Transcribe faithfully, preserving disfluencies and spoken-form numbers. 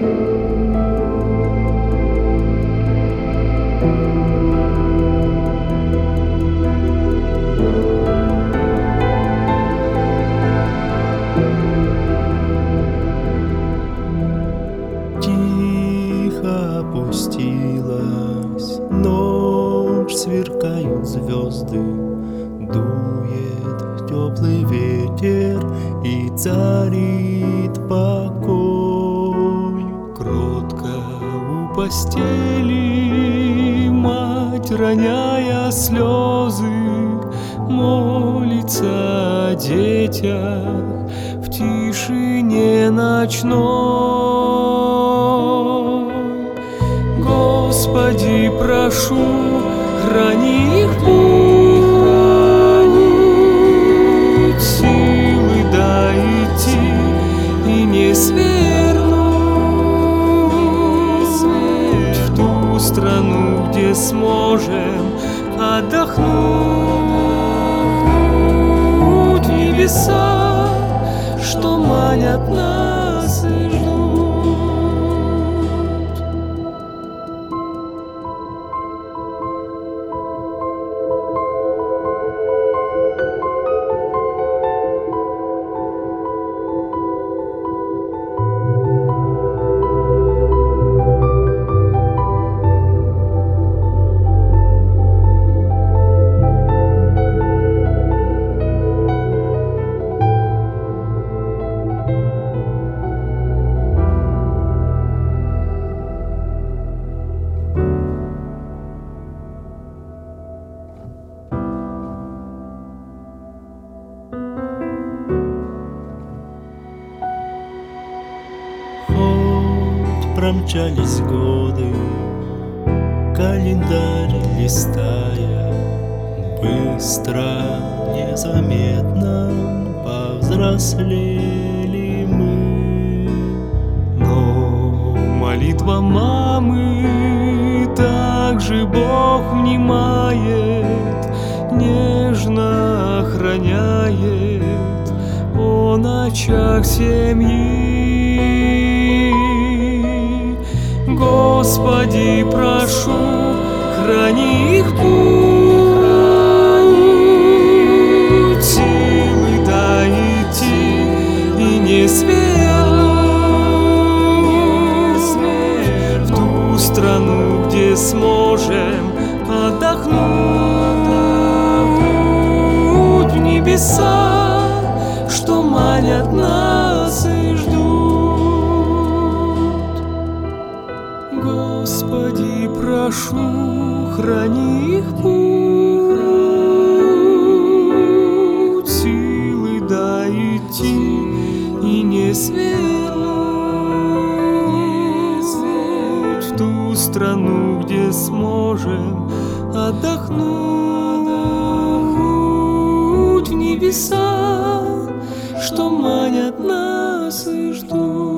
Опустилась ночь, сверкают звезды, дует теплый ветер и царит покой. Кротко у постели мать, роняя слезы, молится о детях в тишине ночной. Господи, прошу, храни их путь, силы дай идти и не свернуть в ту страну, где сможем отдохнуть. Небеса, что манят нас и ждут. Промчались годы, календарь листая, быстро, незаметно повзрослели мы. Но молитва мамы также Бог внимает, нежно охраняет о ночах семьи. Господи, прошу, храни их путь, силы дай идти и не свернуть в ту страну, где сможем отдохнуть. В небеса, что манят нас и ждут. Господи, прошу, храни их путь, силы дай идти и не свернуть в ту страну, где сможем отдохнуть. В небеса, что манят нас и ждут.